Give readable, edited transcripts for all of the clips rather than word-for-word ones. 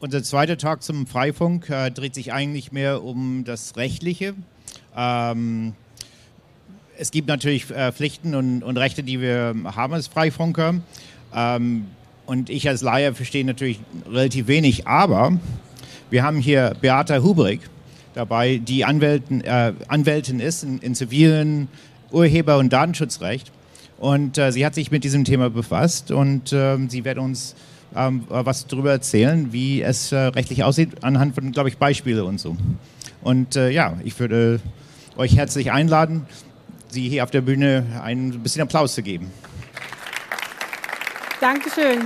Unser zweiter Talk zum Freifunk dreht sich eigentlich mehr um das Rechtliche. Es gibt natürlich Pflichten und Rechte, die wir haben als Freifunker. Und ich als Laie verstehe natürlich relativ wenig. Aber wir haben hier Beata Hubrig dabei, die Anwältin ist in zivilen Urheber- und Datenschutzrecht. Und sie hat sich mit diesem Thema befasst und sie wird uns was darüber erzählen, wie es rechtlich aussieht, anhand von, glaube ich, Beispiele und so. Und ich würde euch herzlich einladen, Sie hier auf der Bühne ein bisschen Applaus zu geben. Dankeschön.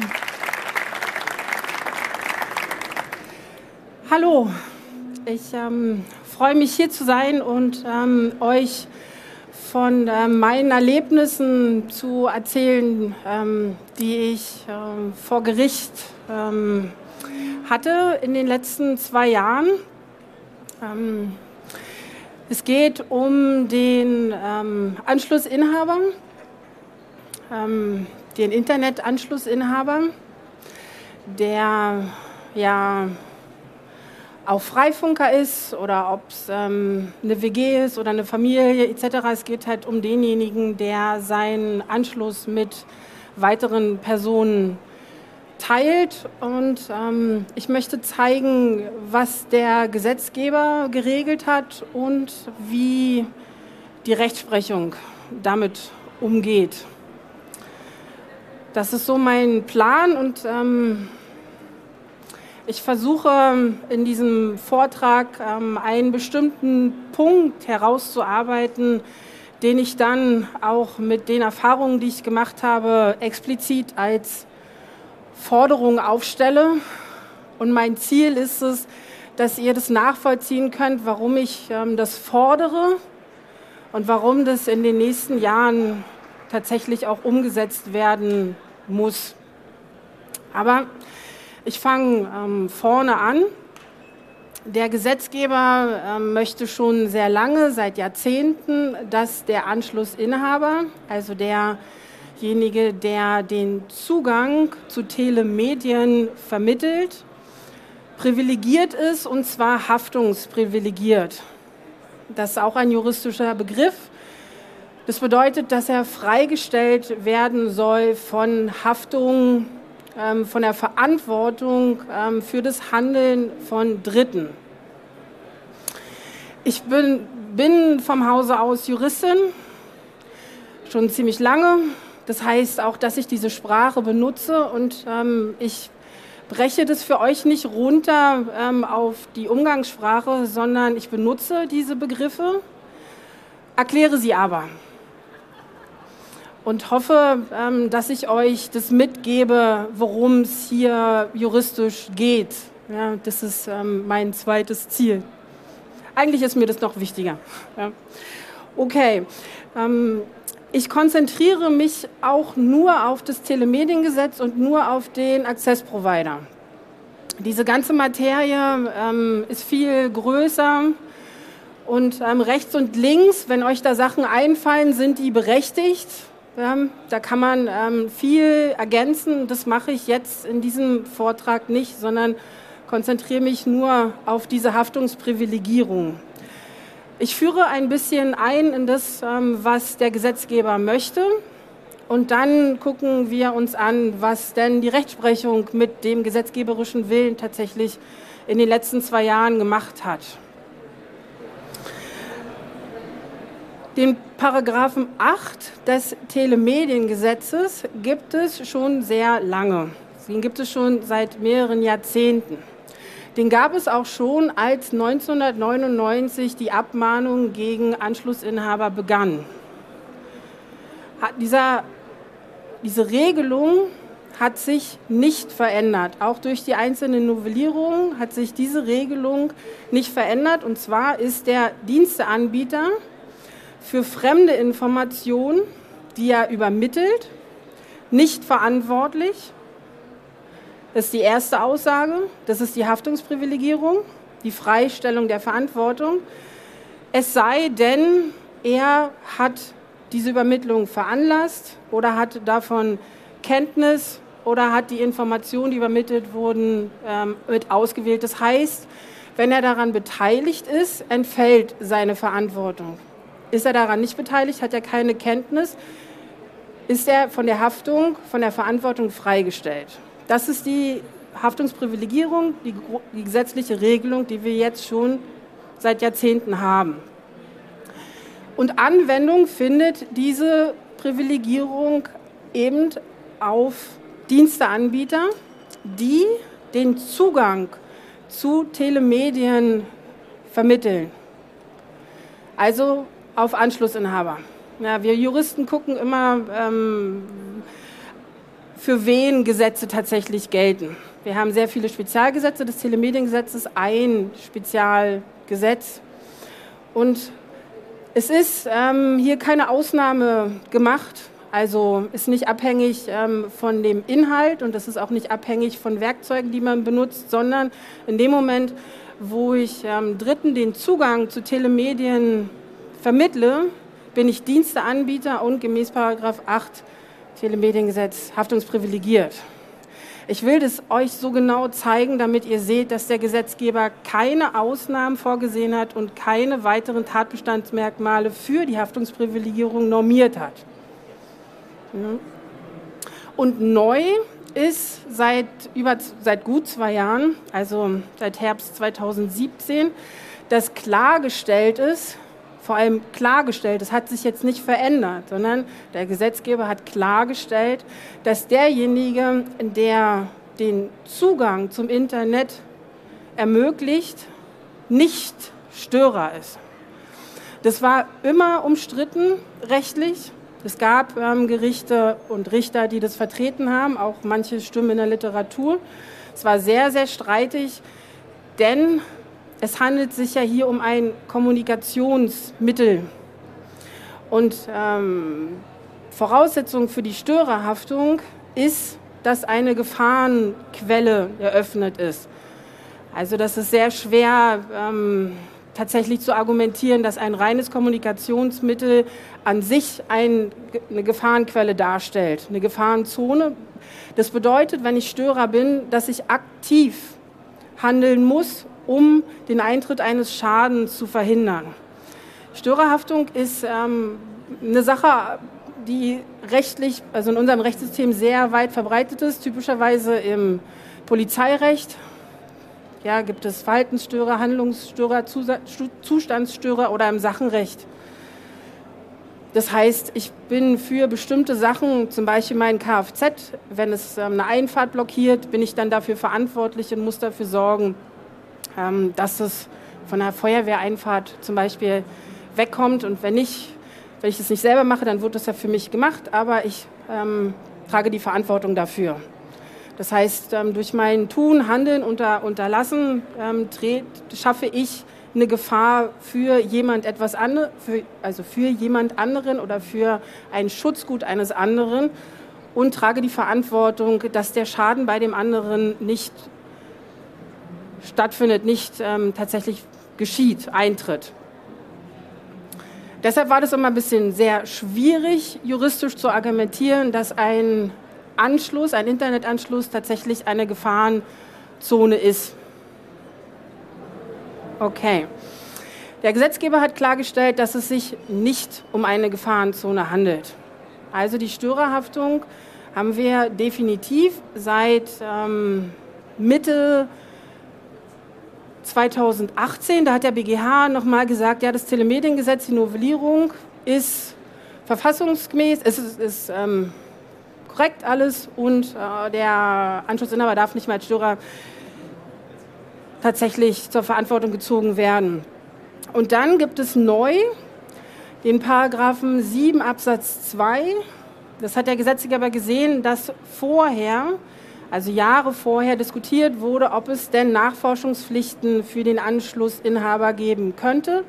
Hallo, ich freue mich hier zu sein und euch von meinen Erlebnissen zu erzählen, die ich vor Gericht hatte in den letzten 2 Jahren. Es geht um den Anschlussinhaber, den Internetanschlussinhaber, der ja auch Freifunker ist oder ob es eine WG ist oder eine Familie etc. Es geht halt um denjenigen, der seinen Anschluss mit weiteren Personen teilt. Und ich möchte zeigen, was der Gesetzgeber geregelt hat und wie die Rechtsprechung damit umgeht. Das ist so mein Plan und ich versuche in diesem Vortrag einen bestimmten Punkt herauszuarbeiten, den ich dann auch mit den Erfahrungen, die ich gemacht habe, explizit als Forderung aufstelle. Und mein Ziel ist es, dass ihr das nachvollziehen könnt, warum ich das fordere und warum das in den nächsten Jahren tatsächlich auch umgesetzt werden muss. Aber ich fange vorne an. Der Gesetzgeber möchte schon sehr lange, seit Jahrzehnten, dass der Anschlussinhaber, also derjenige, der den Zugang zu Telemedien vermittelt, privilegiert ist, und zwar haftungsprivilegiert. Das ist auch ein juristischer Begriff. Das bedeutet, dass er freigestellt werden soll von Haftung, von der Verantwortung für das Handeln von Dritten. Ich bin vom Hause aus Juristin, schon ziemlich lange. Das heißt auch, dass ich diese Sprache benutze und ich breche das für euch nicht runter auf die Umgangssprache, sondern ich benutze diese Begriffe, erkläre sie aber. Und hoffe, dass ich euch das mitgebe, worum es hier juristisch geht. Ja, das ist mein zweites Ziel. Eigentlich ist mir das noch wichtiger. Ja. Okay, ich konzentriere mich auch nur auf das Telemediengesetz und nur auf den Access Provider. Diese ganze Materie ist viel größer. Und rechts und links, wenn euch da Sachen einfallen, sind die berechtigt. Ja, da kann man viel ergänzen. Das mache ich jetzt in diesem Vortrag nicht, sondern konzentriere mich nur auf diese Haftungsprivilegierung. Ich führe ein bisschen ein in das, was der Gesetzgeber möchte. Und dann gucken wir uns an, was denn die Rechtsprechung mit dem gesetzgeberischen Willen tatsächlich in den letzten 2 Jahren gemacht hat. Den Paragraphen 8 des Telemediengesetzes gibt es schon sehr lange. Den gibt es schon seit mehreren Jahrzehnten. Den gab es auch schon, als 1999 die Abmahnung gegen Anschlussinhaber begann. Diese Regelung hat sich nicht verändert. Auch durch die einzelnen Novellierungen hat sich diese Regelung nicht verändert. Und zwar ist der Diensteanbieter für fremde Informationen, die er übermittelt, nicht verantwortlich. Das ist die erste Aussage. Das ist die Haftungsprivilegierung, die Freistellung der Verantwortung. Es sei denn, er hat diese Übermittlung veranlasst oder hat davon Kenntnis oder hat die Informationen, die übermittelt wurden, mit ausgewählt. Das heißt, wenn er daran beteiligt ist, entfällt seine Verantwortung. Ist er daran nicht beteiligt, hat er keine Kenntnis, ist er von der Haftung, von der Verantwortung freigestellt. Das ist die Haftungsprivilegierung, die gesetzliche Regelung, die wir jetzt schon seit Jahrzehnten haben. Und Anwendung findet diese Privilegierung eben auf Diensteanbieter, die den Zugang zu Telemedien vermitteln. Also auf Anschlussinhaber. Ja, wir Juristen gucken immer, für wen Gesetze tatsächlich gelten. Wir haben sehr viele Spezialgesetze des Telemediengesetzes, ein Spezialgesetz. Und es ist hier keine Ausnahme gemacht, also ist nicht abhängig von dem Inhalt und es ist auch nicht abhängig von Werkzeugen, die man benutzt, sondern in dem Moment, wo ich Dritten den Zugang zu Telemedien vermittle, bin ich Diensteanbieter und gemäß § 8 Telemediengesetz haftungsprivilegiert. Ich will das euch so genau zeigen, damit ihr seht, dass der Gesetzgeber keine Ausnahmen vorgesehen hat und keine weiteren Tatbestandsmerkmale für die Haftungsprivilegierung normiert hat. Und neu ist seit gut 2 Jahren, also seit Herbst 2017, dass klargestellt ist, vor allem klargestellt, es hat sich jetzt nicht verändert, sondern der Gesetzgeber hat klargestellt, dass derjenige, der den Zugang zum Internet ermöglicht, nicht Störer ist. Das war immer umstritten rechtlich. Es gab Gerichte und Richter, die das vertreten haben, auch manche Stimmen in der Literatur. Es war sehr, sehr streitig, denn es handelt sich ja hier um ein Kommunikationsmittel. Und Voraussetzung für die Störerhaftung ist, dass eine Gefahrenquelle eröffnet ist. Also das ist sehr schwer tatsächlich zu argumentieren, dass ein reines Kommunikationsmittel an sich eine Gefahrenquelle darstellt, eine Gefahrenzone. Das bedeutet, wenn ich Störer bin, dass ich aktiv handeln muss, um den Eintritt eines Schadens zu verhindern. Störerhaftung ist eine Sache, die rechtlich, also in unserem Rechtssystem sehr weit verbreitet ist, typischerweise im Polizeirecht. Ja, gibt es Verhaltensstörer, Handlungsstörer, Zustandsstörer oder im Sachenrecht. Das heißt, ich bin für bestimmte Sachen, zum Beispiel mein Kfz, wenn es eine Einfahrt blockiert, bin ich dann dafür verantwortlich und muss dafür sorgen, dass es von der Feuerwehreinfahrt zum Beispiel wegkommt. Und wenn ich das nicht selber mache, dann wird das ja für mich gemacht, aber ich trage die Verantwortung dafür. Das heißt, durch mein Tun, Handeln, Unterlassen schaffe ich eine Gefahr für jemand für jemand anderen oder für ein Schutzgut eines anderen und trage die Verantwortung, dass der Schaden bei dem anderen nicht stattfindet, nicht tatsächlich geschieht, eintritt. Deshalb war das immer ein bisschen sehr schwierig, juristisch zu argumentieren, dass ein Internetanschluss tatsächlich eine Gefahrenzone ist. Okay. Der Gesetzgeber hat klargestellt, dass es sich nicht um eine Gefahrenzone handelt. Also die Störerhaftung haben wir definitiv seit Mitte 2018, da hat der BGH nochmal gesagt, ja, das Telemediengesetz, die Novellierung ist verfassungsgemäß, es ist korrekt alles und der Anschlussinhaber darf nicht mehr als Störer tatsächlich zur Verantwortung gezogen werden. Und dann gibt es neu den Paragraphen 7 Absatz 2. Das hat der Gesetzgeber gesehen, dass vorher, also Jahre vorher, diskutiert wurde, ob es denn Nachforschungspflichten für den Anschlussinhaber geben könnte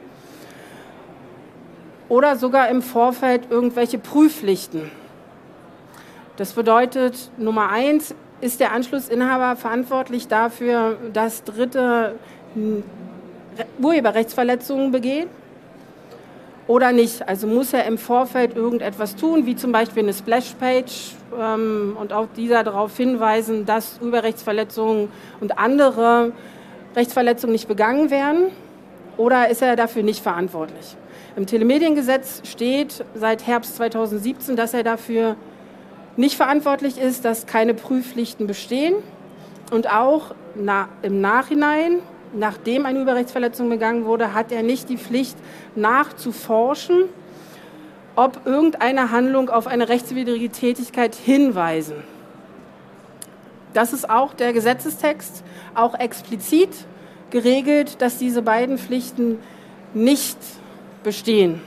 oder sogar im Vorfeld irgendwelche Prüfpflichten. Das bedeutet, Nummer 1, ist der Anschlussinhaber verantwortlich dafür, dass Dritte Urheberrechtsverletzungen begehen? oder nicht. Also muss er im Vorfeld irgendetwas tun, wie zum Beispiel eine Splashpage und auf dieser darauf hinweisen, dass Urheberrechtsverletzungen und andere Rechtsverletzungen nicht begangen werden, oder ist er dafür nicht verantwortlich? Im Telemediengesetz steht seit Herbst 2017, dass er dafür nicht verantwortlich ist, dass keine Prüfpflichten bestehen und auch im Nachhinein, nachdem eine Urheberrechtsverletzung begangen wurde, hat er nicht die Pflicht nachzuforschen, ob irgendeine Handlung auf eine rechtswidrige Tätigkeit hinweisen. Das ist auch der Gesetzestext, auch explizit geregelt, dass diese beiden Pflichten nicht bestehen.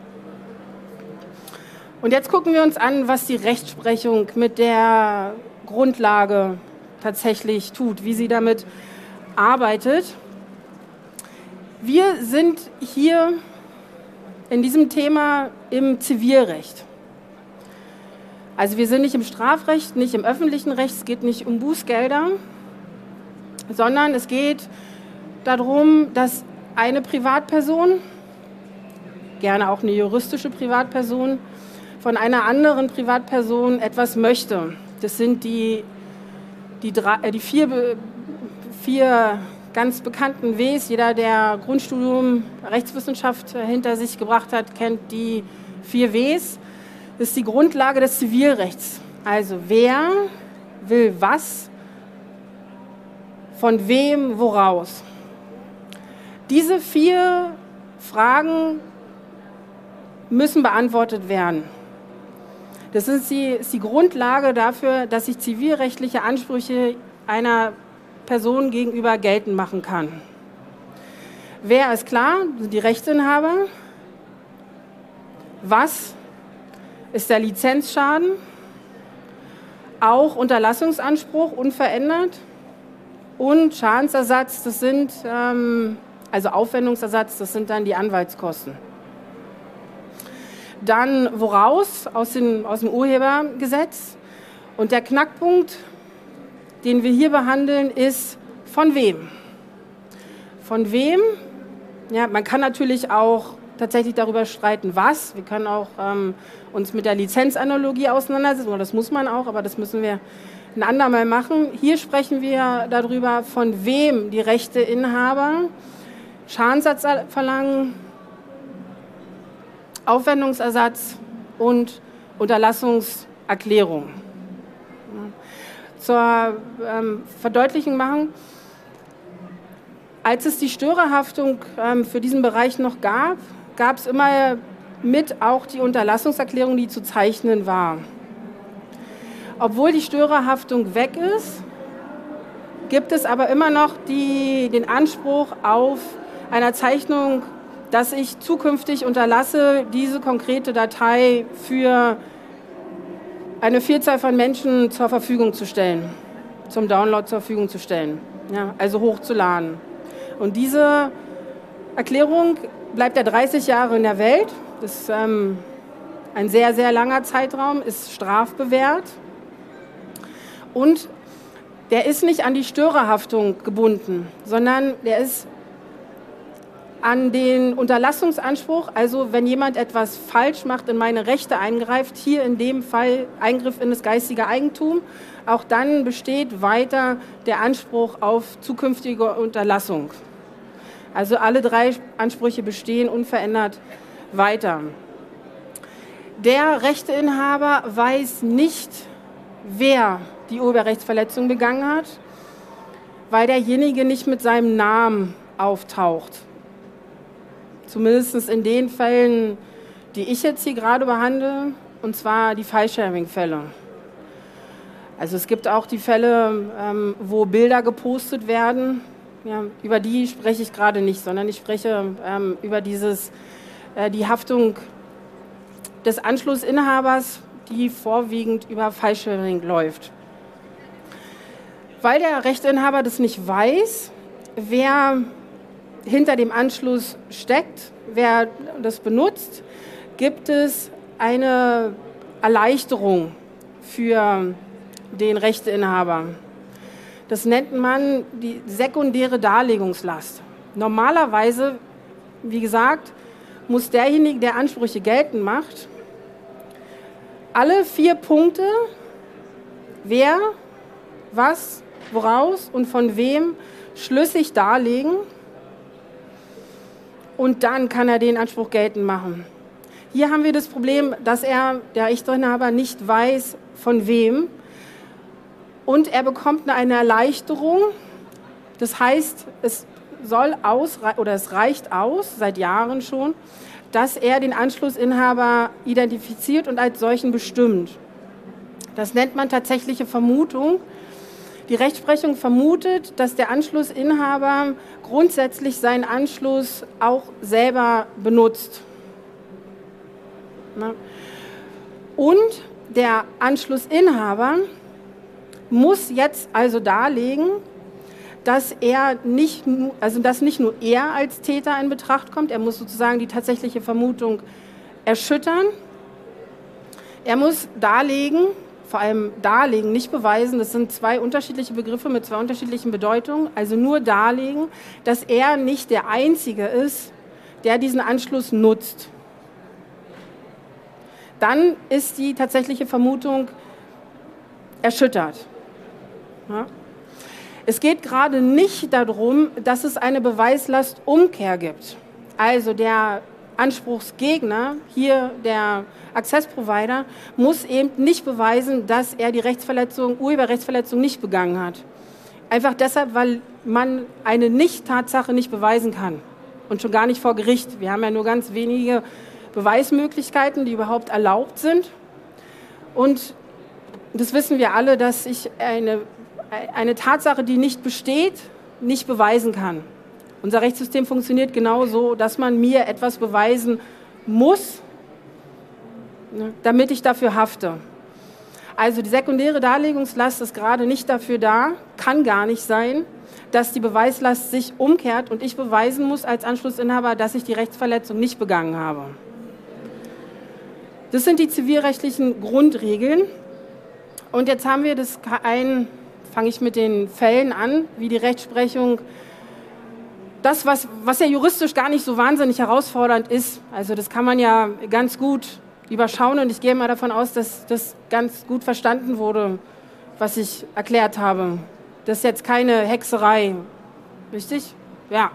Und jetzt gucken wir uns an, was die Rechtsprechung mit der Grundlage tatsächlich tut, wie sie damit arbeitet. Wir sind hier in diesem Thema im Zivilrecht. Also wir sind nicht im Strafrecht, nicht im öffentlichen Recht, es geht nicht um Bußgelder, sondern es geht darum, dass eine Privatperson, gerne auch eine juristische Privatperson, von einer anderen Privatperson etwas möchte. Das sind die vier ganz bekannten Ws. Jeder, der Grundstudium Rechtswissenschaft hinter sich gebracht hat, kennt die 4 Ws. Das ist die Grundlage des Zivilrechts. Also wer will was, von wem, woraus. Diese 4 Fragen müssen beantwortet werden. Das ist die Grundlage dafür, dass ich zivilrechtliche Ansprüche einer Person gegenüber geltend machen kann. Wer ist klar? Die Rechteinhaber. Was ist der Lizenzschaden? Auch Unterlassungsanspruch unverändert. Und Schadensersatz, das sind, also Aufwendungsersatz, das sind dann die Anwaltskosten. Dann woraus? Aus dem Urhebergesetz. Und der Knackpunkt, den wir hier behandeln, ist von wem? Von wem? Ja, man kann natürlich auch tatsächlich darüber streiten, was. Wir können auch uns mit der Lizenzanalogie auseinandersetzen, oder das muss man auch, aber das müssen wir ein andermal machen. Hier sprechen wir darüber, von wem die Rechteinhaber Schadensersatz verlangen, Aufwendungsersatz und Unterlassungserklärung. Zur Verdeutlichung machen, als es die Störerhaftung für diesen Bereich noch gab, gab es immer mit auch die Unterlassungserklärung, die zu zeichnen war. Obwohl die Störerhaftung weg ist, gibt es aber immer noch den Anspruch auf einer Zeichnung, dass ich zukünftig unterlasse, diese konkrete Datei für eine Vielzahl von Menschen zur Verfügung zu stellen, zum Download zur Verfügung zu stellen, ja, also hochzuladen. Und diese Erklärung bleibt ja 30 Jahre in der Welt. Das ist ein sehr, sehr langer Zeitraum, ist strafbewehrt. Und der ist nicht an die Störerhaftung gebunden, sondern der ist an den Unterlassungsanspruch, also wenn jemand etwas falsch macht, in meine Rechte eingreift, hier in dem Fall Eingriff in das geistige Eigentum, auch dann besteht weiter der Anspruch auf zukünftige Unterlassung. Also alle 3 Ansprüche bestehen unverändert weiter. Der Rechteinhaber weiß nicht, wer die Urheberrechtsverletzung begangen hat, weil derjenige nicht mit seinem Namen auftaucht. Zumindest in den Fällen, die ich jetzt hier gerade behandle, und zwar die File-Sharing-Fälle. Also es gibt auch die Fälle, wo Bilder gepostet werden. Ja, über die spreche ich gerade nicht, sondern ich spreche über die Haftung des Anschlussinhabers, die vorwiegend über File-Sharing läuft. Weil der Rechteinhaber das nicht weiß, wer hinter dem Anschluss steckt, wer das benutzt, gibt es eine Erleichterung für den Rechteinhaber. Das nennt man die sekundäre Darlegungslast. Normalerweise, wie gesagt, muss derjenige, der Ansprüche geltend macht, alle 4 Punkte, wer, was, woraus und von wem, schlüssig darlegen, und dann kann er den Anspruch geltend machen. Hier haben wir das Problem, dass der Rechteinhaber, nicht weiß, von wem, und er bekommt eine Erleichterung. Das heißt, es reicht aus, seit Jahren schon, dass er den Anschlussinhaber identifiziert und als solchen bestimmt. Das nennt man tatsächliche Vermutung. Die Rechtsprechung vermutet, dass der Anschlussinhaber grundsätzlich seinen Anschluss auch selber benutzt. Und der Anschlussinhaber muss jetzt also darlegen, dass nicht nur er als Täter in Betracht kommt, er muss sozusagen die tatsächliche Vermutung erschüttern. Er muss darlegen, vor allem darlegen, nicht beweisen, das sind 2 unterschiedliche Begriffe mit 2 unterschiedlichen Bedeutungen, also nur darlegen, dass er nicht der Einzige ist, der diesen Anschluss nutzt. Dann ist die tatsächliche Vermutung erschüttert. Ja? Es geht gerade nicht darum, dass es eine Beweislastumkehr gibt. Also der Anspruchsgegner, hier der Access-Provider, muss eben nicht beweisen, dass er die Urheberrechtsverletzung nicht begangen hat. Einfach deshalb, weil man eine Nicht-Tatsache nicht beweisen kann. Und schon gar nicht vor Gericht. Wir haben ja nur ganz wenige Beweismöglichkeiten, die überhaupt erlaubt sind. Und das wissen wir alle, dass ich eine Tatsache, die nicht besteht, nicht beweisen kann. Unser Rechtssystem funktioniert genau so, dass man mir etwas beweisen muss, damit ich dafür hafte. Also die sekundäre Darlegungslast ist gerade nicht dafür da, kann gar nicht sein, dass die Beweislast sich umkehrt und ich beweisen muss als Anschlussinhaber, dass ich die Rechtsverletzung nicht begangen habe. Das sind die zivilrechtlichen Grundregeln. Und jetzt haben wir fange ich mit den Fällen an, wie die Rechtsprechung, das, was ja juristisch gar nicht so wahnsinnig herausfordernd ist. Also das kann man ja ganz gut überschauen und ich gehe mal davon aus, dass das ganz gut verstanden wurde, was ich erklärt habe. Das ist jetzt keine Hexerei, richtig? Ja.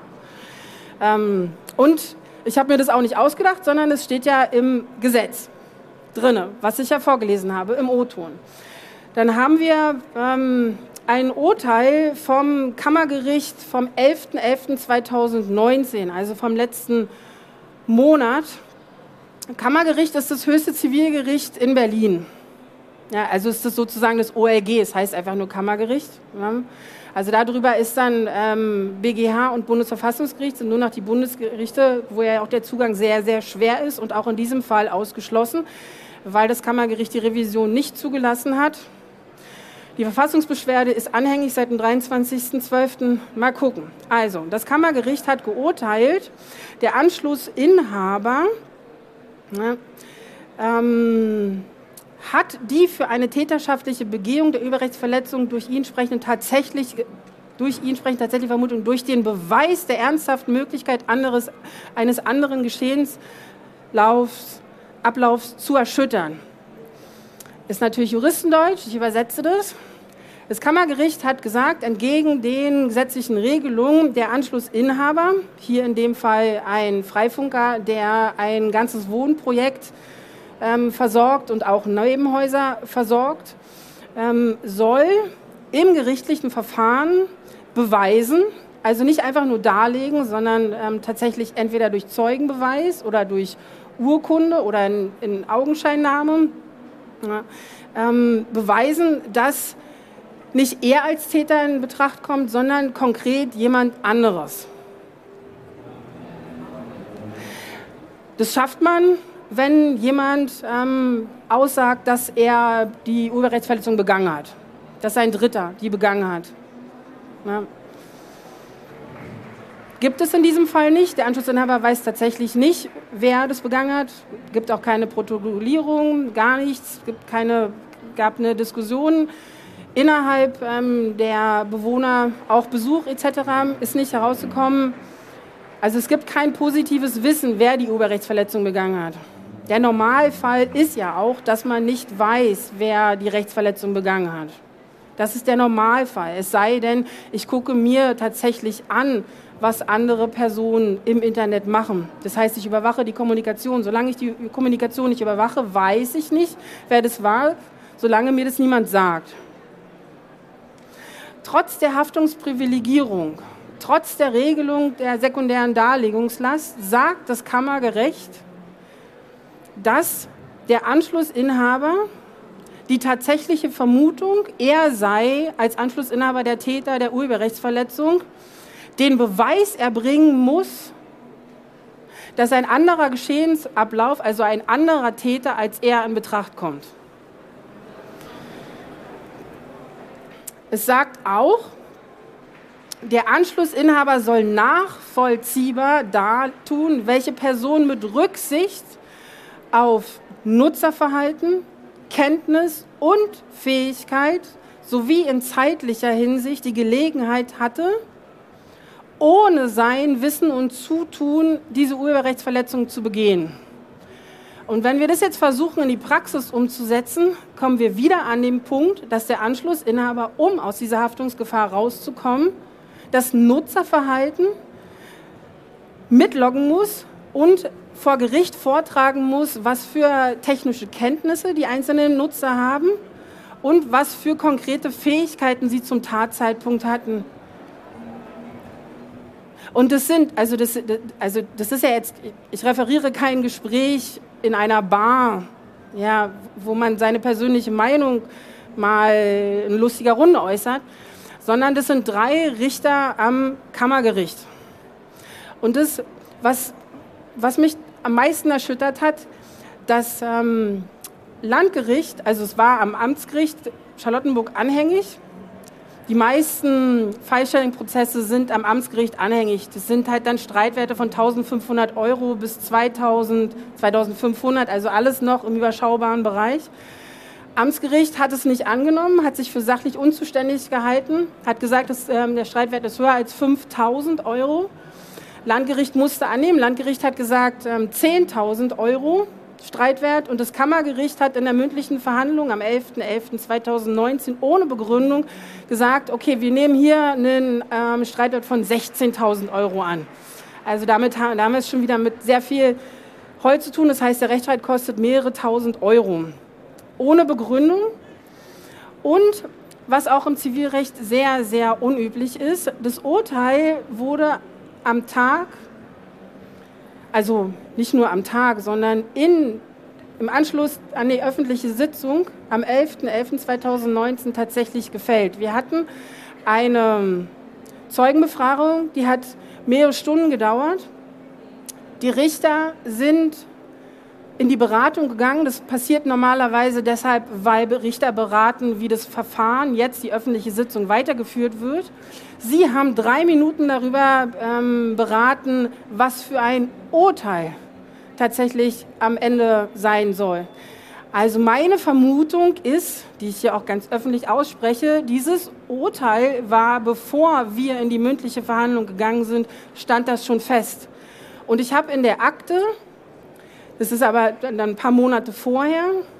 Und ich habe mir das auch nicht ausgedacht, sondern es steht ja im Gesetz drinne, was ich ja vorgelesen habe, im O-Ton. Dann haben wir ein Urteil vom Kammergericht vom 11.11.2019, also vom letzten Monat. Kammergericht ist das höchste Zivilgericht in Berlin. Ja, also ist das sozusagen das OLG, es heißt einfach nur Kammergericht. Ja. Also darüber ist dann BGH und Bundesverfassungsgericht, sind nur noch die Bundesgerichte, wo ja auch der Zugang sehr, sehr schwer ist und auch in diesem Fall ausgeschlossen, weil das Kammergericht die Revision nicht zugelassen hat. Die Verfassungsbeschwerde ist anhängig seit dem 23.12. Mal gucken. Also, das Kammergericht hat geurteilt, der Anschlussinhaber hat die für eine täterschaftliche Begehung der Urheberrechtsverletzung durch ihn sprechende tatsächliche Vermutung durch den Beweis der ernsthaften Möglichkeit eines anderen Geschehensablaufs zu erschüttern. Ist natürlich Juristendeutsch, ich übersetze das. Das Kammergericht hat gesagt, entgegen den gesetzlichen Regelungen der Anschlussinhaber, hier in dem Fall ein Freifunker, der ein ganzes Wohnprojekt versorgt und auch Nebenhäuser versorgt, soll im gerichtlichen Verfahren beweisen, also nicht einfach nur darlegen, sondern tatsächlich entweder durch Zeugenbeweis oder durch Urkunde oder in Augenscheinnahme beweisen, dass nicht er als Täter in Betracht kommt, sondern konkret jemand anderes. Das schafft man, wenn jemand aussagt, dass er die Urheberrechtsverletzung begangen hat. Dass ein Dritter die begangen hat. Ja. Gibt es in diesem Fall nicht. Der Anschlussinhaber weiß tatsächlich nicht, wer das begangen hat. Es gibt auch keine Protokollierung, gar nichts. Gab eine Diskussion innerhalb der Bewohner, auch Besuch etc. ist nicht herausgekommen. Also es gibt kein positives Wissen, wer die Urheberrechtsverletzung begangen hat. Der Normalfall ist ja auch, dass man nicht weiß, wer die Rechtsverletzung begangen hat. Das ist der Normalfall. Es sei denn, ich gucke mir tatsächlich an, was andere Personen im Internet machen. Das heißt, ich überwache die Kommunikation. Solange ich die Kommunikation nicht überwache, weiß ich nicht, wer das war, solange mir das niemand sagt. Trotz der Haftungsprivilegierung, trotz der Regelung der sekundären Darlegungslast, sagt das Kammergericht, dass der Anschlussinhaber die tatsächliche Vermutung, er sei als Anschlussinhaber der Täter der Urheberrechtsverletzung, den Beweis erbringen muss, dass ein anderer Geschehensablauf, also ein anderer Täter als er in Betracht kommt. Es sagt auch, der Anschlussinhaber soll nachvollziehbar dartun, welche Person mit Rücksicht auf Nutzerverhalten, Kenntnis und Fähigkeit sowie in zeitlicher Hinsicht die Gelegenheit hatte, ohne sein Wissen und Zutun diese Urheberrechtsverletzung zu begehen. Und wenn wir das jetzt versuchen, in die Praxis umzusetzen, kommen wir wieder an den Punkt, dass der Anschlussinhaber, um aus dieser Haftungsgefahr rauszukommen, das Nutzerverhalten mitloggen muss und vor Gericht vortragen muss, was für technische Kenntnisse die einzelnen Nutzer haben und was für konkrete Fähigkeiten sie zum Tatzeitpunkt hatten. Und das ist ja jetzt, ich referiere kein Gespräch in einer Bar, ja, wo man seine persönliche Meinung mal in lustiger Runde äußert, sondern das sind 3 Richter am Kammergericht. Und das, was mich am meisten erschüttert hat, das Landgericht, also es war am Amtsgericht Charlottenburg anhängig. Die meisten Fallstellungsprozesse sind am Amtsgericht anhängig. Das sind halt dann Streitwerte von 1.500 € bis 2.000, 2.500, also alles noch im überschaubaren Bereich. Amtsgericht hat es nicht angenommen, hat sich für sachlich unzuständig gehalten, hat gesagt, dass, der Streitwert ist höher als 5.000 €. Landgericht musste annehmen. Landgericht hat gesagt 10.000 € Streitwert und das Kammergericht hat in der mündlichen Verhandlung am 11.11.2019 ohne Begründung gesagt, okay, wir nehmen hier einen Streitwert von 16.000 € an. Also damit haben wir es schon wieder mit sehr viel Holz zu tun. Das heißt, der Rechtsstreit kostet mehrere tausend €. Ohne Begründung. Und was auch im Zivilrecht sehr, sehr unüblich ist, das Urteil wurde am Tag, also nicht nur am Tag, sondern im Anschluss an die öffentliche Sitzung am 11.11.2019 tatsächlich gefällt. Wir hatten eine Zeugenbefragung, die hat mehrere Stunden gedauert. Die Richter sind in die Beratung gegangen. Das passiert normalerweise deshalb, weil Richter beraten, wie das Verfahren, jetzt die öffentliche Sitzung weitergeführt wird. Sie haben 3 Minuten darüber beraten, was für ein Urteil tatsächlich am Ende sein soll. Also meine Vermutung ist, die ich hier auch ganz öffentlich ausspreche, dieses Urteil war, bevor wir in die mündliche Verhandlung gegangen sind, stand das schon fest. Und ich habe in der Akte, das ist aber dann ein paar Monate vorher,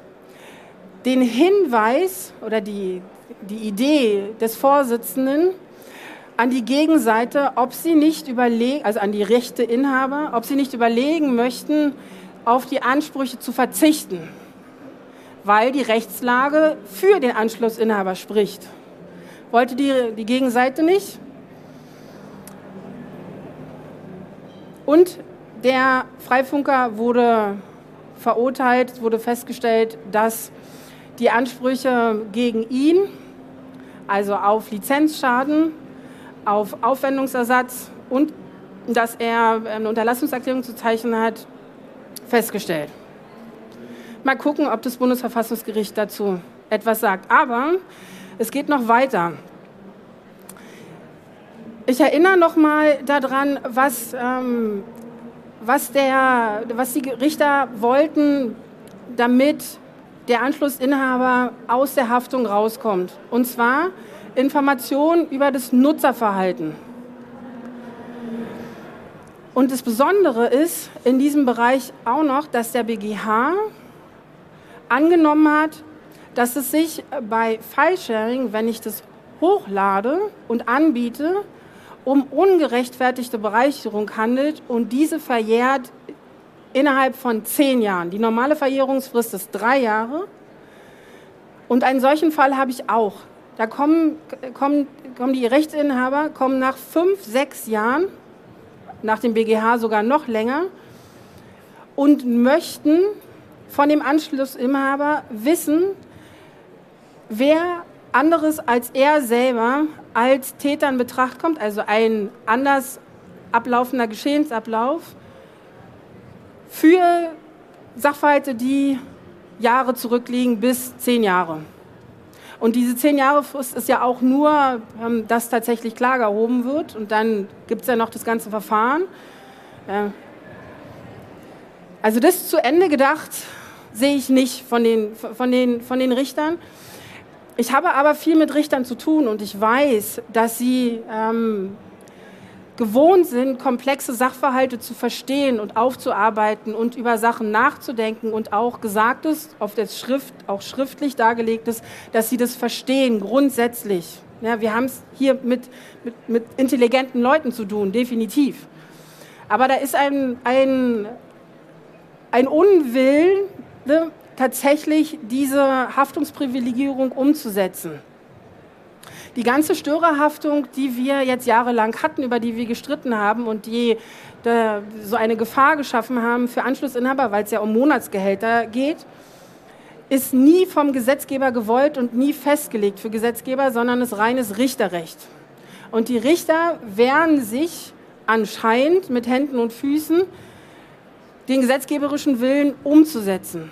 den Hinweis oder die Idee des Vorsitzenden an die Gegenseite, ob sie nicht überlegen, also an die Rechteinhaber, ob sie nicht überlegen möchten, auf die Ansprüche zu verzichten, weil die Rechtslage für den Anschlussinhaber spricht. Wollte die Gegenseite nicht. Und der Freifunker wurde verurteilt, es wurde festgestellt, dass die Ansprüche gegen ihn, also auf Lizenzschaden, auf Aufwendungsersatz und dass er eine Unterlassungserklärung zu zeichnen hat, festgestellt. Mal gucken, ob das Bundesverfassungsgericht dazu etwas sagt. Aber es geht noch weiter. Ich erinnere noch mal daran, was die Richter wollten, damit der Anschlussinhaber aus der Haftung rauskommt. Und zwar Informationen über das Nutzerverhalten. Und das Besondere ist in diesem Bereich auch noch, dass der BGH angenommen hat, dass es sich bei File-Sharing, wenn ich das hochlade und anbiete, um ungerechtfertigte Bereicherung handelt und diese verjährt innerhalb von 10 Jahren. Die normale Verjährungsfrist ist 3 Jahre. Und einen solchen Fall habe ich auch. Da kommen die Rechtsinhaber nach 5, 6 Jahren, nach dem BGH sogar noch länger, und möchten von dem Anschlussinhaber wissen, wer anderes als er selber als Täter in Betracht kommt, also ein anders ablaufender Geschehensablauf für Sachverhalte, die Jahre zurückliegen, bis 10 Jahre. Und diese 10 Jahre Frist ist ja auch nur, dass tatsächlich Klage erhoben wird und dann gibt es ja noch das ganze Verfahren. Also das zu Ende gedacht sehe ich nicht von den Richtern. Ich habe aber viel mit Richtern zu tun und ich weiß, dass sie gewohnt sind, komplexe Sachverhalte zu verstehen und aufzuarbeiten und über Sachen nachzudenken und auch Gesagtes, auf der Schrift, auch schriftlich dargelegtes, dass sie das verstehen, grundsätzlich. Ja, wir haben es hier mit intelligenten Leuten zu tun, definitiv. Aber da ist ein Unwillen, ne, tatsächlich diese Haftungsprivilegierung umzusetzen. Die ganze Störerhaftung, die wir jetzt jahrelang hatten, über die wir gestritten haben und die so eine Gefahr geschaffen haben für Anschlussinhaber, weil es ja um Monatsgehälter geht, ist nie vom Gesetzgeber gewollt und nie festgelegt für Gesetzgeber, sondern ist reines Richterrecht. Und die Richter wehren sich anscheinend mit Händen und Füßen, den gesetzgeberischen Willen umzusetzen.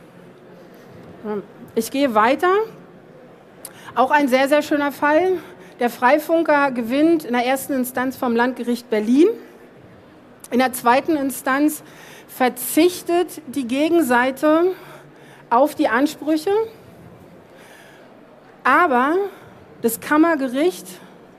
Ich gehe weiter. Auch ein sehr, sehr schöner Fall. Der Freifunker gewinnt in der ersten Instanz vom Landgericht Berlin. In der zweiten Instanz verzichtet die Gegenseite auf die Ansprüche. Aber das Kammergericht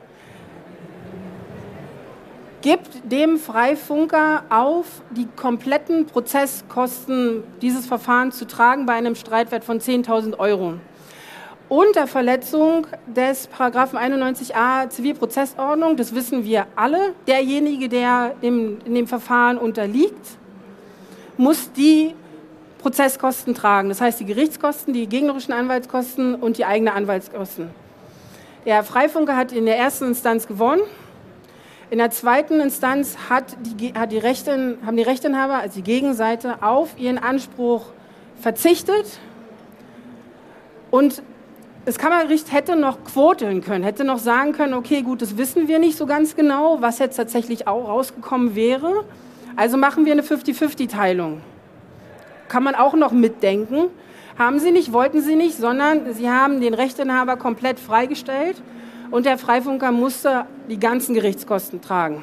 gibt dem Freifunker auf, die kompletten Prozesskosten dieses Verfahrens zu tragen bei einem Streitwert von 10.000 Euro. Unter Verletzung des Paragraphen 91a Zivilprozessordnung, das wissen wir alle, derjenige, der in dem Verfahren unterliegt, muss die Prozesskosten tragen. Das heißt, die Gerichtskosten, die gegnerischen Anwaltskosten und die eigenen Anwaltskosten. Der Freifunker hat in der ersten Instanz gewonnen. In der zweiten Instanz haben die Rechteinhaber, also die Gegenseite, auf ihren Anspruch verzichtet. Und das Kammergericht hätte noch quoteln können, hätte noch sagen können, okay, gut, das wissen wir nicht so ganz genau, was jetzt tatsächlich auch rausgekommen wäre. Also machen wir eine 50-50-Teilung. Kann man auch noch mitdenken. Haben sie nicht, wollten sie nicht, sondern sie haben den Rechteinhaber komplett freigestellt und der Freifunker musste die ganzen Gerichtskosten tragen.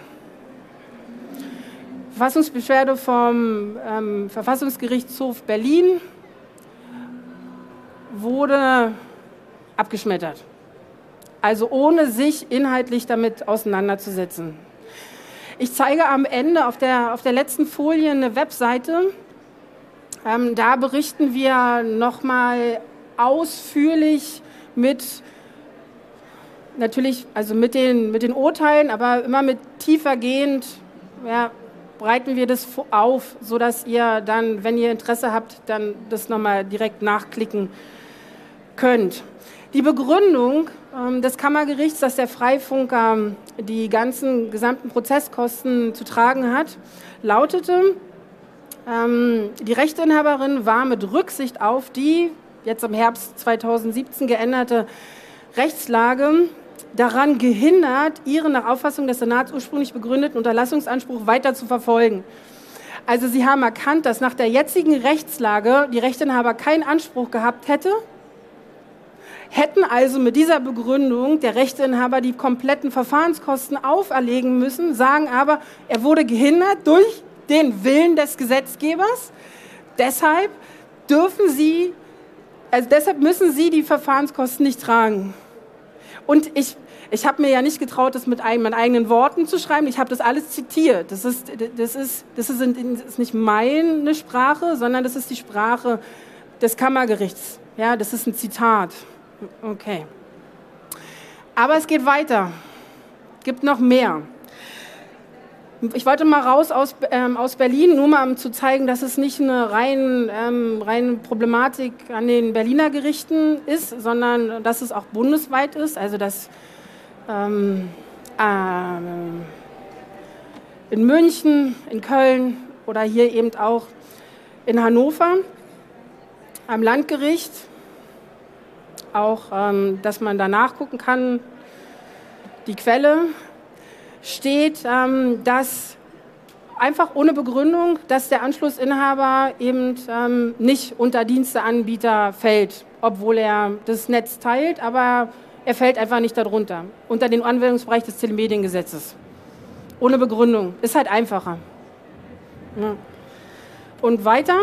Verfassungsbeschwerde vom Verfassungsgerichtshof Berlin wurde abgeschmettert. Also ohne sich inhaltlich damit auseinanderzusetzen. Ich zeige am Ende auf der letzten Folie eine Webseite. Da berichten wir nochmal ausführlich natürlich, also mit den Urteilen, aber immer mit tiefergehend, ja, breiten wir das auf, sodass ihr dann, wenn ihr Interesse habt, dann das nochmal direkt nachklicken könnt. Die Begründung des Kammergerichts, dass der Freifunker die gesamten Prozesskosten zu tragen hat, lautete, die Rechteinhaberin war mit Rücksicht auf die jetzt im Herbst 2017 geänderte Rechtslage daran gehindert, ihren nach Auffassung des Senats ursprünglich begründeten Unterlassungsanspruch weiter zu verfolgen. Also sie haben erkannt, dass nach der jetzigen Rechtslage die Rechteinhaber keinen Anspruch gehabt hätten also mit dieser Begründung der Rechteinhaber die kompletten Verfahrenskosten auferlegen müssen, sagen aber, er wurde gehindert durch den Willen des Gesetzgebers. Deshalb müssen sie die Verfahrenskosten nicht tragen. Und Ich habe mir ja nicht getraut, das mit meinen eigenen Worten zu schreiben. Ich habe das alles zitiert. Das ist nicht meine Sprache, sondern das ist die Sprache des Kammergerichts. Ja, das ist ein Zitat. Okay. Aber es geht weiter. Es gibt noch mehr. Ich wollte mal raus aus Berlin, nur mal um zu zeigen, dass es nicht eine reine Problematik an den Berliner Gerichten ist, sondern dass es auch bundesweit ist. Also dass in München, in Köln oder hier eben auch in Hannover am Landgericht auch, dass man da nachgucken kann, die Quelle steht, dass einfach ohne Begründung, dass der Anschlussinhaber eben nicht unter Diensteanbieter fällt, obwohl er das Netz teilt, aber er fällt einfach nicht darunter, unter den Anwendungsbereich des Telemediengesetzes. Ohne Begründung. Ist halt einfacher. Ja. Und weiter.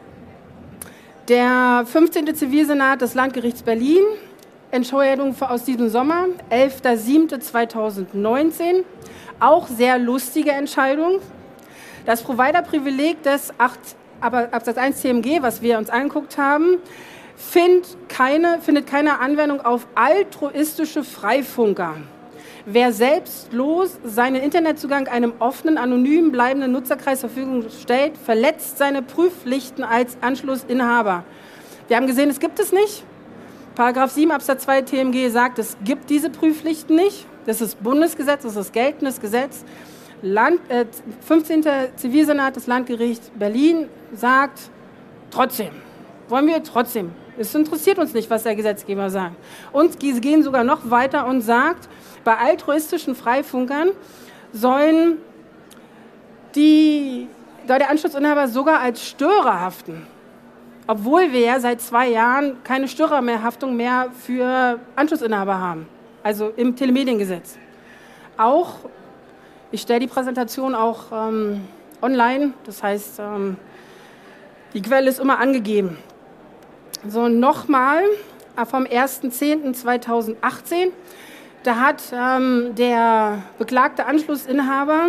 Der 15. Zivilsenat des Landgerichts Berlin, Entscheidung aus diesem Sommer, 11.07.2019. Auch sehr lustige Entscheidung. Das Providerprivileg des Absatz 1 TMG, was wir uns angeguckt haben, findet keine Anwendung auf altruistische Freifunker. Wer selbstlos seinen Internetzugang einem offenen, anonym bleibenden Nutzerkreis zur Verfügung stellt, verletzt seine Prüfpflichten als Anschlussinhaber. Wir haben gesehen, es gibt es nicht. Paragraph 7 Absatz 2 TMG sagt, es gibt diese Prüfpflichten nicht. Das ist Bundesgesetz, das ist geltendes Gesetz. 15. Zivilsenat des Landgerichts Berlin sagt, trotzdem, wollen wir trotzdem. Es interessiert uns nicht, was der Gesetzgeber sagt. Und sie gehen sogar noch weiter und sagt, bei altruistischen Freifunkern soll der Anschlussinhaber sogar als Störer haften. Obwohl wir ja seit 2 Jahren keine Störerhaftung mehr für Anschlussinhaber haben. Also im Telemediengesetz. Auch, ich stelle die Präsentation auch online, das heißt, die Quelle ist immer angegeben. So, nochmal vom 1.10.2018. Da hat der beklagte Anschlussinhaber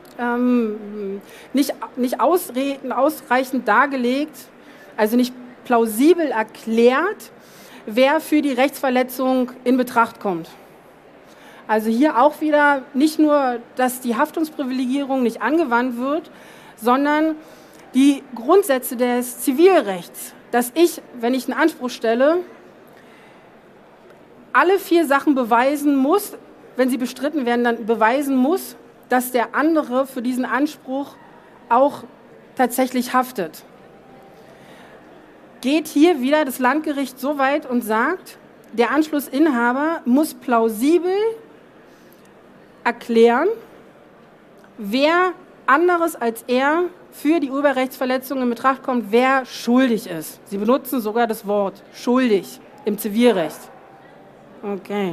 nicht ausreichend dargelegt, also nicht plausibel erklärt, wer für die Rechtsverletzung in Betracht kommt. Also hier auch wieder nicht nur, dass die Haftungsprivilegierung nicht angewandt wird, sondern die Grundsätze des Zivilrechts, dass ich, wenn ich einen Anspruch stelle, alle 4 Sachen beweisen muss, wenn sie bestritten werden, dann beweisen muss, dass der andere für diesen Anspruch auch tatsächlich haftet. Geht hier wieder das Landgericht so weit und sagt, der Anschlussinhaber muss plausibel erklären, wer anderes als er für die Urheberrechtsverletzung in Betracht kommt, wer schuldig ist. Sie benutzen sogar das Wort schuldig im Zivilrecht. Okay.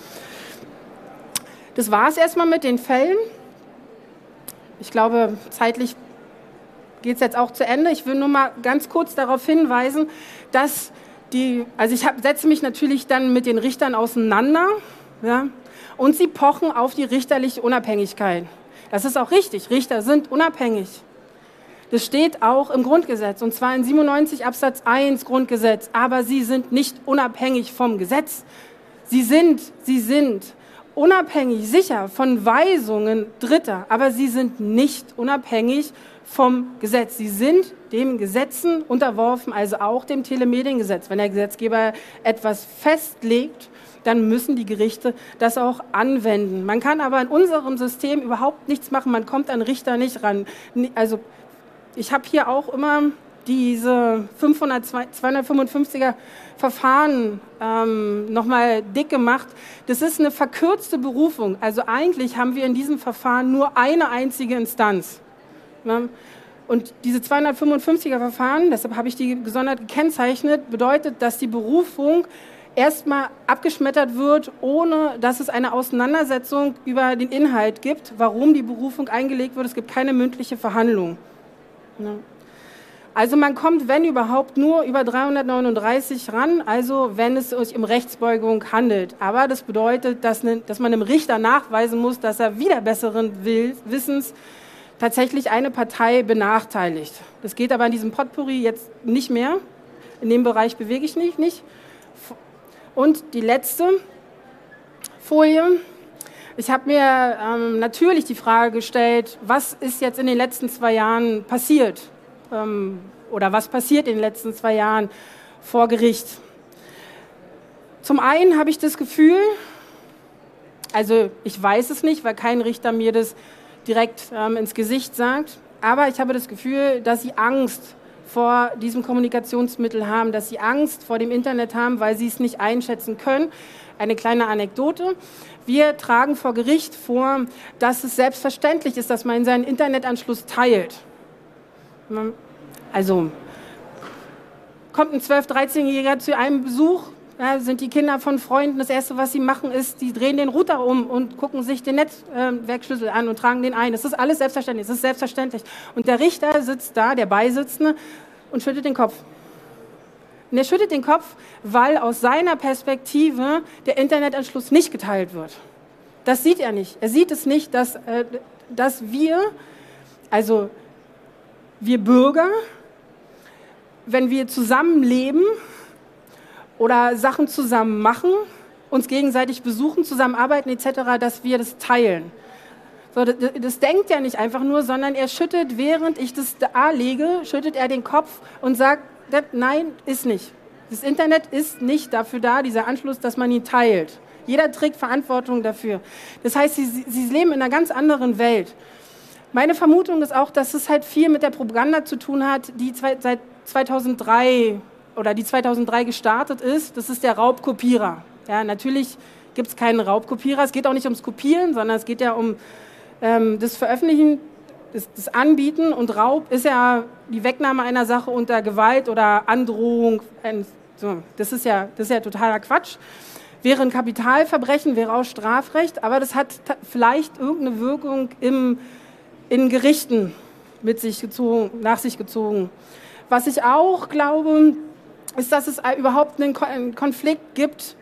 Das war es erstmal mit den Fällen. Ich glaube, zeitlich geht es jetzt auch zu Ende. Ich will nur mal ganz kurz darauf hinweisen, dass setze mich natürlich dann mit den Richtern auseinander, ja, und sie pochen auf die richterliche Unabhängigkeit. Das ist auch richtig. Richter sind unabhängig. Das steht auch im Grundgesetz, und zwar in 97 Absatz 1 Grundgesetz. Aber sie sind nicht unabhängig vom Gesetz. Sie sind unabhängig, sicher, von Weisungen Dritter, aber sie sind nicht unabhängig vom Gesetz. Sie sind dem Gesetzen unterworfen, also auch dem Telemediengesetz. Wenn der Gesetzgeber etwas festlegt, dann müssen die Gerichte das auch anwenden. Man kann aber in unserem System überhaupt nichts machen, man kommt an Richter nicht ran. Also ich habe hier auch immer diese 255er Verfahren nochmal dick gemacht. Das ist eine verkürzte Berufung. Also eigentlich haben wir in diesem Verfahren nur eine einzige Instanz. Und diese 255er Verfahren, deshalb habe ich die gesondert gekennzeichnet, bedeutet, dass die Berufung erstmal abgeschmettert wird, ohne dass es eine Auseinandersetzung über den Inhalt gibt, warum die Berufung eingelegt wird. Es gibt keine mündliche Verhandlung. Also man kommt, wenn überhaupt, nur über 339 ran, also wenn es sich um Rechtsbeugung handelt. Aber das bedeutet, dass man einem Richter nachweisen muss, dass er wider besseren Wissens tatsächlich eine Partei benachteiligt. Das geht aber in diesem Potpourri jetzt nicht mehr. In dem Bereich bewege ich mich nicht. Und die letzte Folie. Ich habe mir natürlich die Frage gestellt, was ist jetzt in den letzten 2 Jahren passiert? Oder was passiert in den letzten 2 Jahren vor Gericht? Zum einen habe ich das Gefühl, also ich weiß es nicht, weil kein Richter mir das direkt ins Gesicht sagt, aber ich habe das Gefühl, dass sie Angst vor diesem Kommunikationsmittel haben, dass sie Angst vor dem Internet haben, weil sie es nicht einschätzen können. Eine kleine Anekdote. Wir tragen vor Gericht vor, dass es selbstverständlich ist, dass man seinen Internetanschluss teilt. Also kommt ein 12-, 13-Jähriger zu einem Besuch, ja, sind die Kinder von Freunden, das Erste, was sie machen, ist, die drehen den Router um und gucken sich den Netzwerkschlüssel an und tragen den ein. Das ist alles selbstverständlich, das ist selbstverständlich. Und der Richter sitzt da, der Beisitzende, und schüttelt den Kopf. Und er schüttelt den Kopf, weil aus seiner Perspektive der Internetanschluss nicht geteilt wird. Das sieht er nicht. Er sieht es nicht, dass wir, also wir Bürger, wenn wir zusammenleben oder Sachen zusammen machen, uns gegenseitig besuchen, zusammenarbeiten etc., dass wir das teilen. So, das denkt er nicht einfach nur, sondern er schüttet, während ich das da lege, schüttet er den Kopf und sagt, nein, ist nicht. Das Internet ist nicht dafür da, dieser Anschluss, dass man ihn teilt. Jeder trägt Verantwortung dafür. Das heißt, sie leben in einer ganz anderen Welt. Meine Vermutung ist auch, dass es halt viel mit der Propaganda zu tun hat, die seit 2003 oder die 2003 gestartet ist. Das ist der Raubkopierer. Ja, natürlich gibt es keinen Raubkopierer. Es geht auch nicht ums Kopieren, sondern es geht ja um das Veröffentlichen, das Anbieten. Und Raub ist ja die Wegnahme einer Sache unter Gewalt oder Androhung. Das ist ja totaler Quatsch. Wäre ein Kapitalverbrechen, wäre auch Strafrecht, aber das hat vielleicht irgendeine Wirkung in Gerichten nach sich gezogen. Was ich auch glaube, ist, dass es überhaupt einen Konflikt gibt.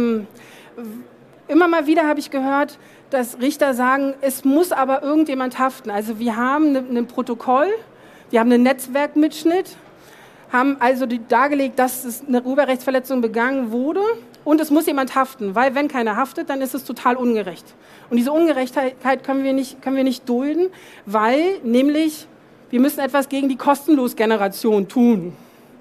Immer mal wieder habe ich gehört, dass Richter sagen, es muss aber irgendjemand haften. Also wir haben ein Protokoll, wir haben einen Netzwerkmitschnitt, haben also dargelegt, dass es eine Urheberrechtsverletzung begangen wurde und es muss jemand haften, weil wenn keiner haftet, dann ist es total ungerecht. Und diese Ungerechtigkeit können wir nicht dulden, weil nämlich wir müssen etwas gegen die Kostenlosgeneration tun.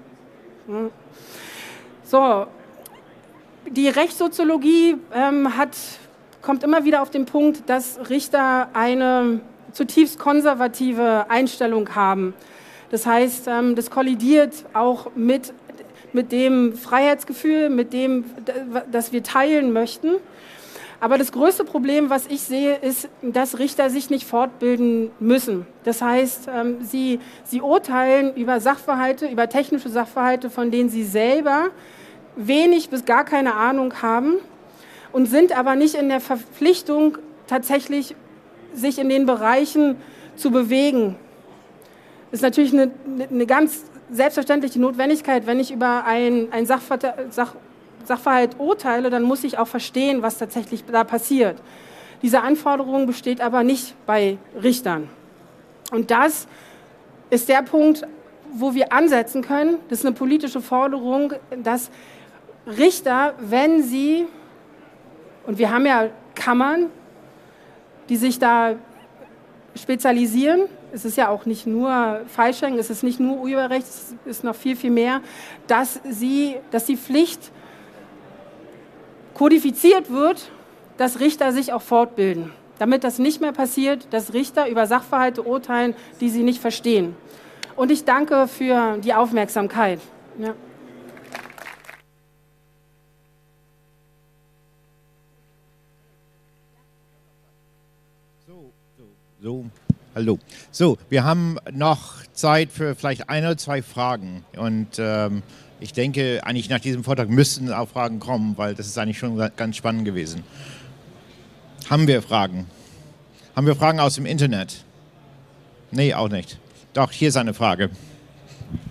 So, die Rechtssoziologie kommt immer wieder auf den Punkt, dass Richter eine zutiefst konservative Einstellung haben. Das heißt, das kollidiert auch mit dem Freiheitsgefühl, mit dem, das wir teilen möchten. Aber das größte Problem, was ich sehe, ist, dass Richter sich nicht fortbilden müssen. Das heißt, sie urteilen über Sachverhalte, über technische Sachverhalte, von denen sie selber wenig bis gar keine Ahnung haben und sind aber nicht in der Verpflichtung, tatsächlich sich in den Bereichen zu bewegen. Das ist natürlich eine ganz selbstverständliche Notwendigkeit. Wenn ich über ein Sachverhalt urteile, dann muss ich auch verstehen, was tatsächlich da passiert. Diese Anforderung besteht aber nicht bei Richtern. Und das ist der Punkt, wo wir ansetzen können. Das ist eine politische Forderung, dass Richter, wenn sie, und wir haben ja Kammern, die sich da spezialisieren, es ist ja auch nicht nur Fallschirm, es ist nicht nur Urheberrecht, es ist noch viel, viel mehr, dass die Pflicht kodifiziert wird, dass Richter sich auch fortbilden, damit das nicht mehr passiert, dass Richter über Sachverhalte urteilen, die sie nicht verstehen. Und ich danke für die Aufmerksamkeit. Ja. So, hallo. So, wir haben noch Zeit für vielleicht 1 oder 2 Fragen. Und ich denke, eigentlich nach diesem Vortrag müssten auch Fragen kommen, weil das ist eigentlich schon ganz spannend gewesen. Haben wir Fragen? Haben wir Fragen aus dem Internet? Nee, auch nicht. Doch, hier ist eine Frage.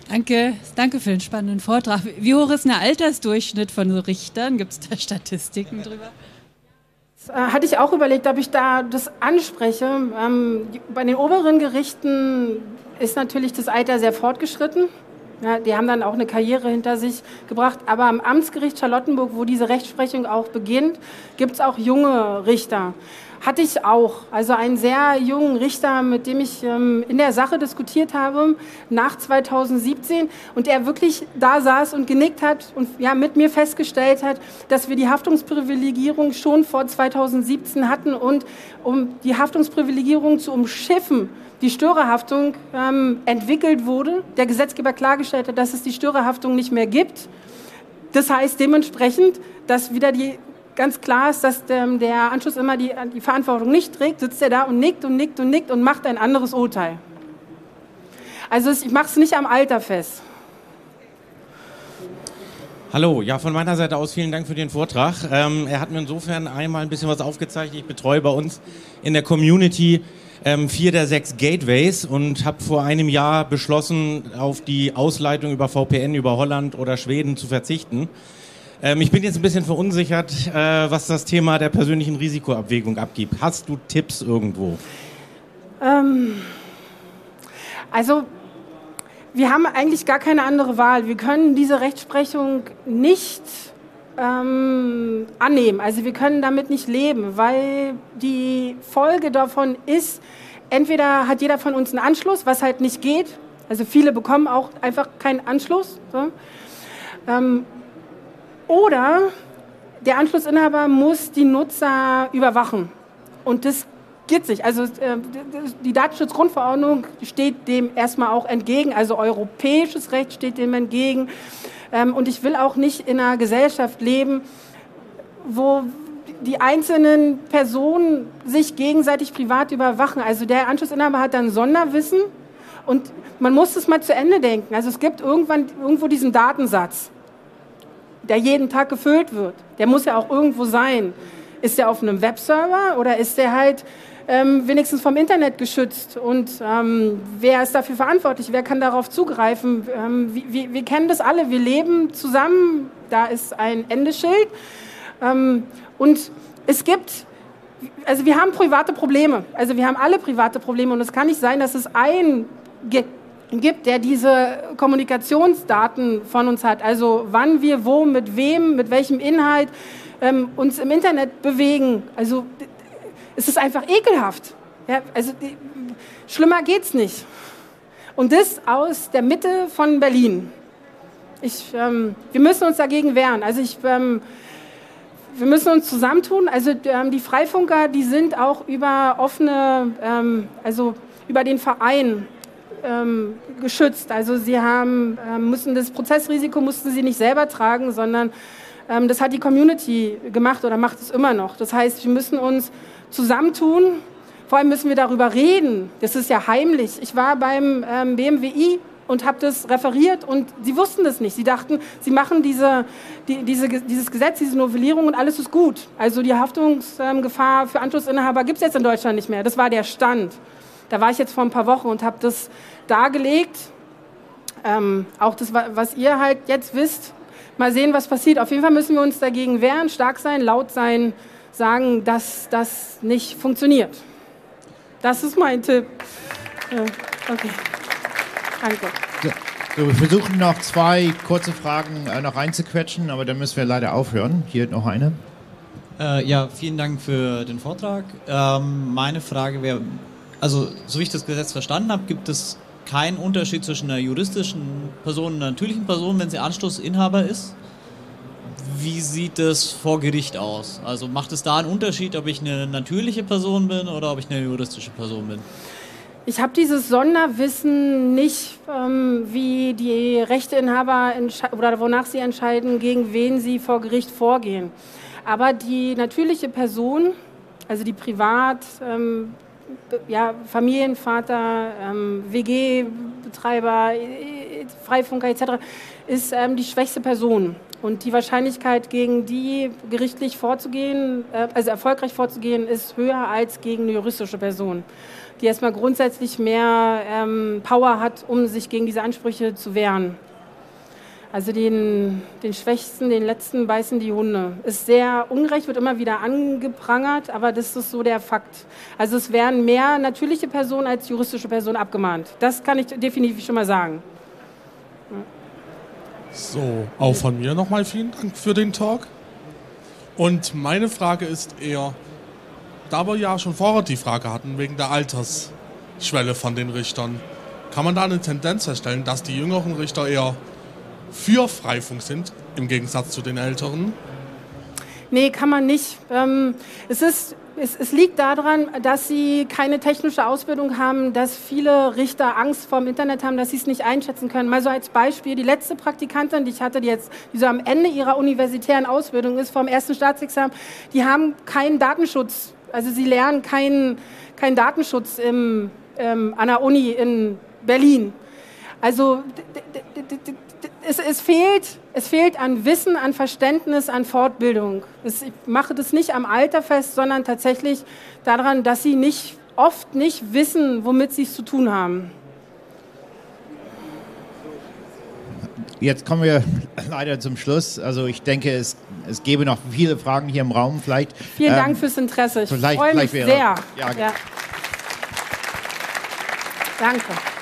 Danke für den spannenden Vortrag. Wie hoch ist der Altersdurchschnitt von so Richtern? Gibt es da Statistiken drüber? Hatte ich auch überlegt, ob ich da das anspreche. Bei den oberen Gerichten ist natürlich das Alter sehr fortgeschritten. Ja, die haben dann auch eine Karriere hinter sich gebracht. Aber am Amtsgericht Charlottenburg, wo diese Rechtsprechung auch beginnt, gibt es auch junge Richter. Hatte ich auch. Also einen sehr jungen Richter, mit dem ich in der Sache diskutiert habe, nach 2017. Und der wirklich da saß und genickt hat und ja, mit mir festgestellt hat, dass wir die Haftungsprivilegierung schon vor 2017 hatten. Und um die Haftungsprivilegierung zu umschiffen, die Störerhaftung entwickelt wurde, der Gesetzgeber klargestellt hat, dass es die Störerhaftung nicht mehr gibt. Das heißt dementsprechend, dass wieder ganz klar ist, dass der Anschluss immer die Verantwortung nicht trägt, sitzt er da und nickt und nickt und nickt und macht ein anderes Urteil. Also ich mache es nicht am Alter fest. Hallo, ja, von meiner Seite aus vielen Dank für den Vortrag. Er hat mir insofern einmal ein bisschen was aufgezeichnet. Ich betreue bei uns in der Community 4 der 6 Gateways und habe vor einem Jahr beschlossen, auf die Ausleitung über VPN über Holland oder Schweden zu verzichten. Ich bin jetzt ein bisschen verunsichert, was das Thema der persönlichen Risikoabwägung abgibt. Hast du Tipps irgendwo? Also wir haben eigentlich gar keine andere Wahl. Wir können diese Rechtsprechung nicht annehmen. Also wir können damit nicht leben, weil die Folge davon ist, entweder hat jeder von uns einen Anschluss, was halt nicht geht. Also viele bekommen auch einfach keinen Anschluss. So. Oder der Anschlussinhaber muss die Nutzer überwachen. Und das geht nicht. Also die Datenschutzgrundverordnung steht dem erstmal auch entgegen. Also europäisches Recht steht dem entgegen. Und ich will auch nicht in einer Gesellschaft leben, wo die einzelnen Personen sich gegenseitig privat überwachen. Also der Anschlussinhaber hat dann Sonderwissen und man muss es mal zu Ende denken. Also es gibt irgendwo diesen Datensatz, der jeden Tag gefüllt wird. Der muss ja auch irgendwo sein. Ist der auf einem Webserver oder ist der halt wenigstens vom Internet geschützt? Und wer ist dafür verantwortlich? Wer kann darauf zugreifen? Wir kennen das alle. Wir leben zusammen. Da ist ein Endeschild. Und es gibt, also wir haben private Probleme. Also wir haben alle private Probleme. Und es kann nicht sein, dass es einen gibt, der diese Kommunikationsdaten von uns hat. Also wann wir wo, mit wem, mit welchem Inhalt uns im Internet bewegen. Also es ist einfach ekelhaft. Ja, also schlimmer geht's nicht. Und das aus der Mitte von Berlin. Wir müssen uns dagegen wehren. Also wir müssen uns zusammentun. Also die Freifunker, die sind auch über also über den Verein geschützt. Also sie mussten das Prozessrisiko mussten sie nicht selber tragen, sondern das hat die Community gemacht oder macht es immer noch. Das heißt, wir müssen uns zusammentun. Vor allem müssen wir darüber reden. Das ist ja heimlich. Ich war beim BMWI und habe das referiert und sie wussten das nicht. Sie dachten, sie machen dieses Gesetz, diese Novellierung und alles ist gut. Also die Haftungsgefahr für Anschlussinhaber gibt es jetzt in Deutschland nicht mehr. Das war der Stand. Da war ich jetzt vor ein paar Wochen und habe das dargelegt. Auch das, was ihr halt jetzt wisst. Mal sehen, was passiert. Auf jeden Fall müssen wir uns dagegen wehren, stark sein, laut sein, sagen, dass das nicht funktioniert. Das ist mein Tipp. Okay. Danke. So, wir versuchen noch 2 kurze Fragen noch reinzuquetschen, aber dann müssen wir leider aufhören. Hier noch eine. Ja, vielen Dank für den Vortrag. Meine Frage wäre, also so wie ich das Gesetz verstanden habe, gibt es keinen Unterschied zwischen einer juristischen Person und einer natürlichen Person, wenn sie Anschlussinhaber ist. Wie sieht es vor Gericht aus? Also macht es da einen Unterschied, ob ich eine natürliche Person bin oder ob ich eine juristische Person bin? Ich habe dieses Sonderwissen nicht, wie die Rechteinhaber oder wonach sie entscheiden, gegen wen sie vor Gericht vorgehen. Aber die natürliche Person, also die Familienvater, WG-Betreiber, Freifunker etc., ist die schwächste Person. Und die Wahrscheinlichkeit, gegen die gerichtlich vorzugehen, also erfolgreich vorzugehen, ist höher als gegen eine juristische Person. die erstmal grundsätzlich mehr Power hat, um sich gegen diese Ansprüche zu wehren. Also den Schwächsten, den Letzten beißen die Hunde. Ist sehr ungerecht, wird immer wieder angeprangert, aber das ist so der Fakt. Also es werden mehr natürliche Personen als juristische Personen abgemahnt. Das kann ich definitiv schon mal sagen. So, auch von mir nochmal vielen Dank für den Talk. Und meine Frage ist eher, da wir ja schon vorher die Frage hatten, wegen der Altersschwelle von den Richtern, kann man da eine Tendenz feststellen, dass die jüngeren Richter eher für Freifunk sind, im Gegensatz zu den älteren? Nee, kann man nicht. Es liegt daran, dass sie keine technische Ausbildung haben, dass viele Richter Angst vorm Internet haben, dass sie es nicht einschätzen können. Mal so als Beispiel, die letzte Praktikantin, die ich hatte, die so am Ende ihrer universitären Ausbildung ist, vom ersten Staatsexamen, die haben keinen Datenschutz. Also sie lernen keinen Datenschutz an der Uni in Berlin. Also es fehlt an Wissen, an Verständnis, an Fortbildung. Ich mache das nicht am Alter fest, sondern tatsächlich daran, dass sie oft nicht wissen, womit sie es zu tun haben. Jetzt kommen wir leider zum Schluss. Also ich denke, es gäbe noch viele Fragen hier im Raum. Vielen Dank fürs Interesse. Ich freue mich sehr. Ja. Ja. Danke.